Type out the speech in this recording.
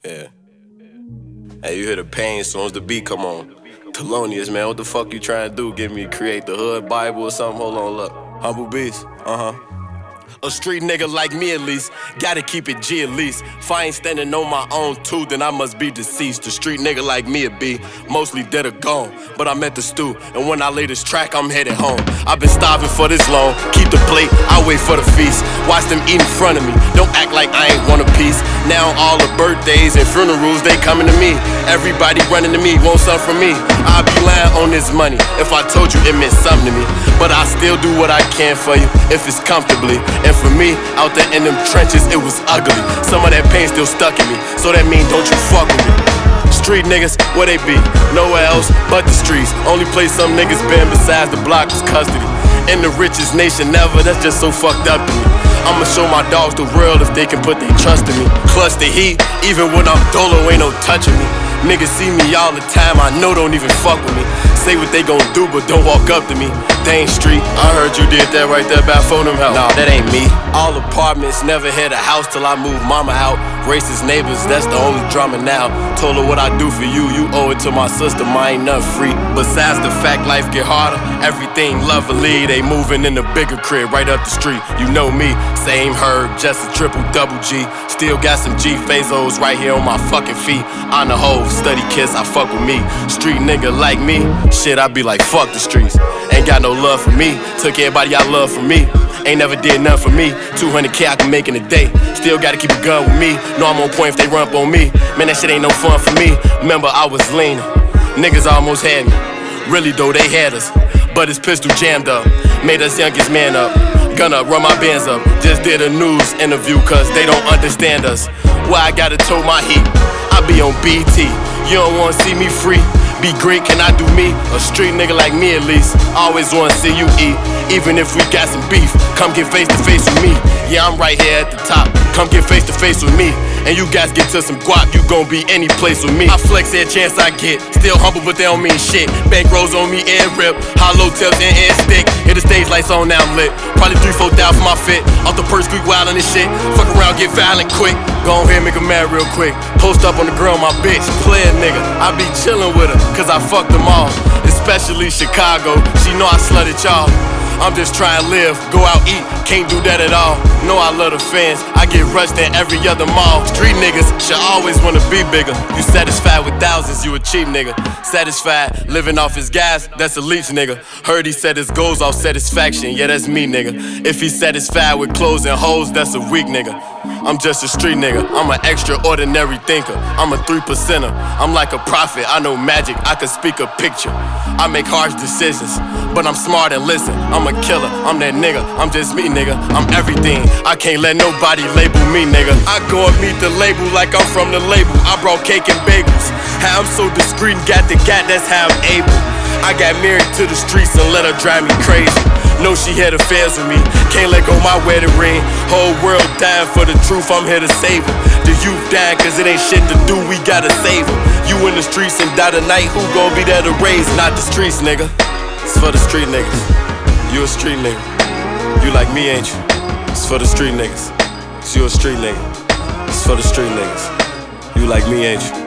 Yeah. Hey, you hear the pain as soon as the beat come on. Thelonious, man, what the fuck you trying to do? Get me to create the hood Bible or something? Hold on, look. Humble Beast, A street nigga like me at least, gotta keep it G at least. If I ain't standing on my own too, then I must be deceased. A street nigga like me would be mostly dead or gone, but I'm at the stew, and when I lay this track, I'm headed home. I've been starving for this long, keep the plate, I wait for the feast. Watch them eat in front of me, don't act like I ain't want a piece. Now all the birthdays and funerals, they coming to me. Everybody running to me, want something from me. I'll be lying on this money if I told you it meant something to me. But I still do what I can for you, if it's comfortably. And for me, out there in them trenches, it was ugly. Some of that pain still stuck in me, so that mean don't you fuck with me. Street niggas, where they be? Nowhere else but the streets. Only place some niggas been besides the block was custody. In the richest nation ever, that's just so fucked up to me. I'ma show my dogs the world if they can put their trust in me. Clutch the heat, even when I'm dolo, ain't no touching me. Niggas see me all the time, I know don't even fuck with me. Say what they gon' do, but don't walk up to me. Dang Street, I heard you did that right there by phone them help. Nah, that ain't me. All apartments, never had a house till I moved mama out. Racist neighbors, that's the only drama now. Told her what I do for you, you owe it to my sister, mine ain't nothing free. Besides the fact life get harder, everything lovely. They moving in the bigger crib right up the street. You know me, same herb, just a triple double G. Still got some G Fazos right here on my fucking feet. On the whole, study kiss, I fuck with me. Street nigga like me, shit, I be like fuck the streets. Ain't got no love for me, took everybody I love from me. Ain't never did nothing for me, 200K I can make in a day. Still gotta keep a gun with me, know I'm on point if they run up on me. Man, that shit ain't no fun for me, remember I was leaning. Niggas almost had me, really though they had us. But his pistol jammed up, made us youngest man up. Gonna run my bands up, just did a news interview cause they don't understand us. Why I gotta toe my heat, I be on BT. You don't wanna see me free, be great, can I do me? A street nigga like me at least, always wanna see you eat. Even if we got some beef, come get face to face with me. Yeah, I'm right here at the top, come get face to face with me. And you guys get to some guap, you gon' be any place with me. I flex every chance I get, still humble but they don't mean shit. Bank rolls on me and rip, hollow tips and air stick. Hit the stage lights on, now I'm lit. Probably 3-4 down for my fit, off the purse squeak wild on this shit. Fuck around, get violent quick, go on here make 'em mad real quick. Post up on the grill, my bitch, player nigga. I be chillin' with her, cause I fucked them all. Especially Chicago, she know I slutted y'all. I'm just trying to live, go out eat, can't do that at all. Know I love the fans, I get rushed in every other mall. Street niggas should always wanna be bigger. You satisfied with thousands, you a cheap nigga. Satisfied, living off his gas, that's a leech nigga. Heard he set his goals off satisfaction, yeah that's me nigga. If he's satisfied with clothes and hoes, that's a weak nigga. I'm just a street nigga, I'm an extraordinary thinker. I'm a 3%er, I'm like a prophet, I know magic, I can speak a picture. I make harsh decisions, but I'm smart and listen. I'm a killer, I'm that nigga, I'm just me nigga. I'm everything, I can't let nobody label me nigga. I go and meet the label like I'm from the label. I brought cake and bagels, how I'm so discreet and got the gat, that's how I'm able. I got married to the streets and let her drive me crazy. Know she had affairs with me, can't let go my wedding ring. Whole world dying for the truth, I'm here to save her. The youth dying cause it ain't shit to do, we gotta save her. You in the streets and die tonight, who gon' be there to raise? Not the streets nigga, it's for the street niggas. You a street nigga, you like me ain't you? It's for the street niggas, it's you a street nigga. It's for the street niggas, you like me ain't you?